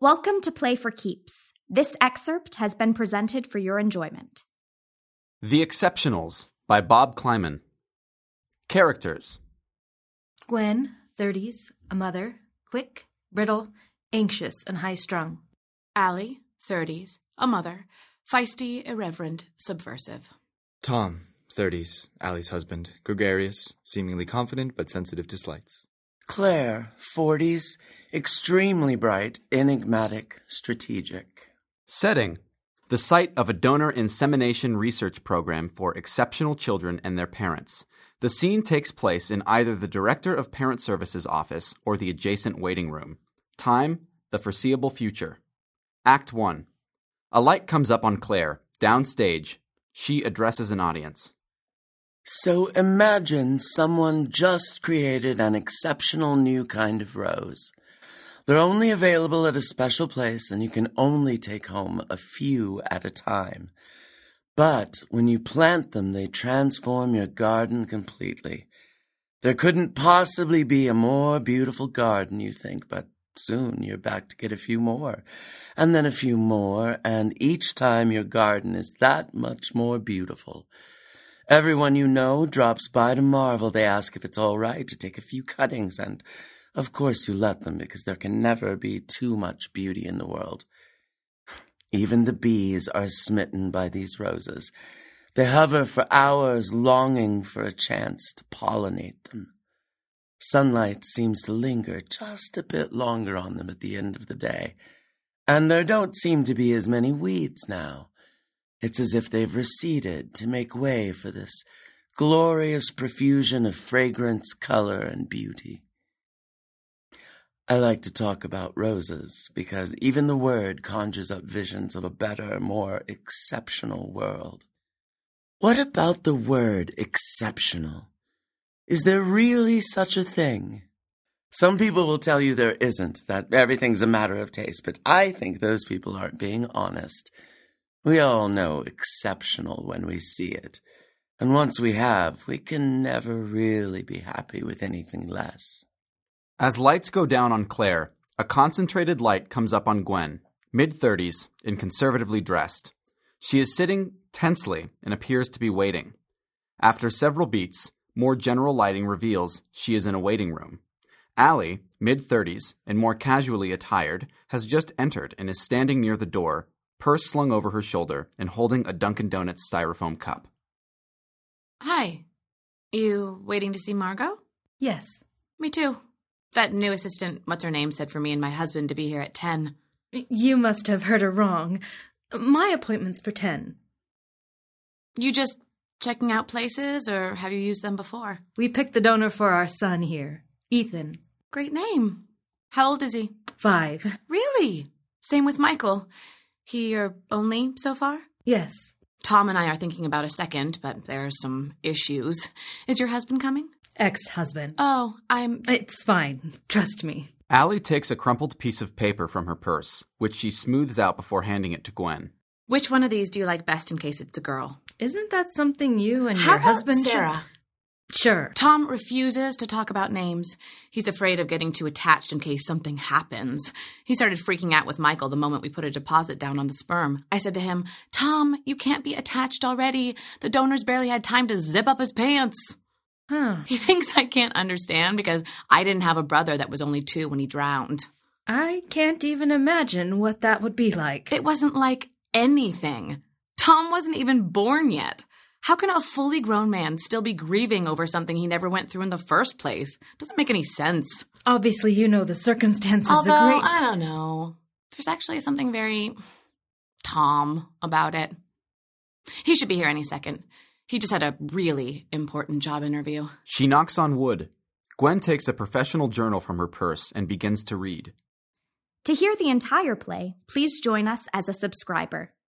Welcome to Play for Keeps. This excerpt has been presented for your enjoyment. The Exceptionals by Bob Kleiman. Characters: Gwen, 30s, a mother, quick, brittle, anxious, and high-strung. Allie, 30s, a mother, feisty, irreverent, subversive. Tom, 30s, Allie's husband, gregarious, seemingly confident but sensitive to slights. Claire, 40s, extremely bright, enigmatic, strategic. Setting: the site of a donor insemination research program for exceptional children and their parents. The scene takes place in either the Director of Parent Services office or the adjacent waiting room. Time: the foreseeable future. Act 1. A light comes up on Claire, downstage. She addresses an audience. So imagine someone just created an exceptional new kind of rose. They're only available at a special place, and you can only take home a few at a time. But when you plant them, they transform your garden completely. There couldn't possibly be a more beautiful garden, you think, but soon you're back to get a few more, and then a few more, and each time your garden is that much more beautiful. Everyone you know drops by to marvel. They ask if it's all right to take a few cuttings, and of course you let them, because there can never be too much beauty in the world. Even the bees are smitten by these roses. They hover for hours, longing for a chance to pollinate them. Sunlight seems to linger just a bit longer on them at the end of the day, and there don't seem to be as many weeds now. It's as if they've receded to make way for this glorious profusion of fragrance, color, and beauty. I like to talk about roses because even the word conjures up visions of a better, more exceptional world. What about the word exceptional? Is there really such a thing? Some people will tell you there isn't, that everything's a matter of taste, but I think those people aren't being honest. We all know exceptional when we see it, and once we have, we can never really be happy with anything less. As lights go down on Claire, a concentrated light comes up on Gwen, mid-30s and conservatively dressed. She is sitting tensely and appears to be waiting. After several beats, more general lighting reveals she is in a waiting room. Allie, mid-30s and more casually attired, has just entered and is standing near the door, purse slung over her shoulder and holding a Dunkin' Donuts styrofoam cup. Hi. You waiting to see Margot? Yes. Me too. That new assistant, what's-her-name, said for me and my husband to be here at 10. You must have heard her wrong. My appointment's for 10. You just checking out places, or have you used them before? We picked the donor for our son here, Ethan. Great name. How old is he? 5. Really? Same with Michael. He your only so far? Yes. Tom and I are thinking about a second, but there are some issues. Is your husband coming? Ex-husband. Oh, It's fine. Trust me. Allie takes a crumpled piece of paper from her purse, which she smooths out before handing it to Gwen. Which one of these do you like best in case it's a girl? Isn't that something you and How your about husband Sarah? Sure. Tom refuses to talk about names. He's afraid of getting too attached in case something happens. He started freaking out with Michael the moment we put a deposit down on the sperm. I said to him, Tom, you can't be attached already. The donor's barely had time to zip up his pants. He thinks I can't understand because I didn't have a brother that was only 2 when he drowned. I can't even imagine what that would be like. It wasn't like anything. Tom wasn't even born yet. How can a fully grown man still be grieving over something he never went through in the first place? Doesn't make any sense. Obviously, you know the circumstances Although, are great. I don't know. There's actually something very Tom about it. He should be here any second. He just had a really important job interview. She knocks on wood. Gwen takes a professional journal from her purse and begins to read. To hear the entire play, please join us as a subscriber.